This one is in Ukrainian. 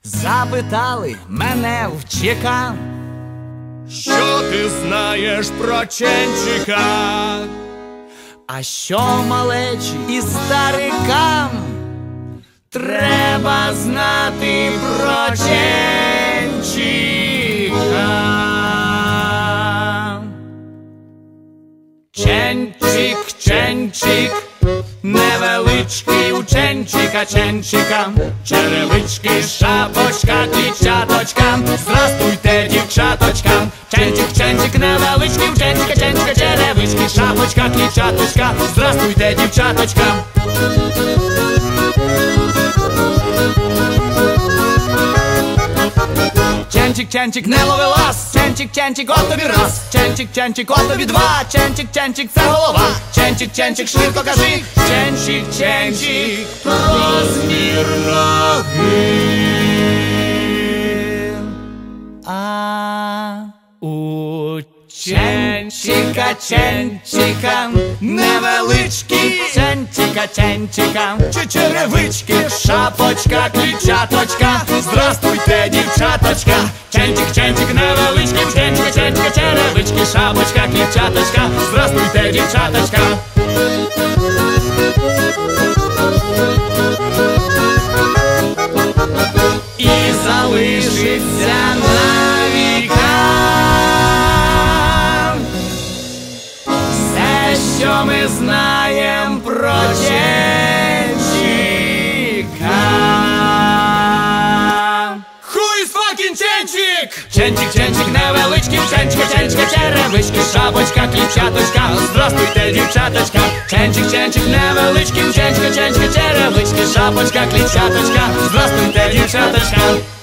Запитали мене в ЧК, що ти знаєш про Ченчика? а що малечі і старикам треба знати про Ченчика. Ченчик, Ченчик, невеличкий у Ченчика, Ченчика, черевички, шапочка, клітчаточка. Здрастуйте, дівчаточка. Ченчик, Ченчик, невеличкий у Ченчика, Ченчика, черевички, шапочка, клітчаточка. Здрастуйте, дівчаточка. Ченчик, Ченчик, не лови лас. Ченчик, Ченчик, от тобі раз. Ченчик, Ченчик, от тобі два. Ченчик, Ченчик, це голова. Ченчик, Ченчик, швидко кажи. Ченчик, Ченчик, розмір ноги. А у Ченчика, Ченчика, невеличкі Ченчика, Ченчика, черевички, шапочка, клітчаточка. Здрастуйте, дівчаточка. Ченчик, Ченчик, невеличкий, Ченчика, Ченчика, черевички, шапочка, клітчаточка. Здрастуйте, дівчаточка. І залишиться на віка все, що ми знаємо про Ченчика. Who is fucking Ченчик? Ченчик, Ченчик, невеличкий, Ченчика, Ченчика, черевички, шапочка, клітчаточка. Здрастуйте, дівчаточка. Ченчик, Ченчик, невеличкий, Ченчика, Ченчика, черевички, шапочка, клітчаточка. Здрастуйте, дівчаточка.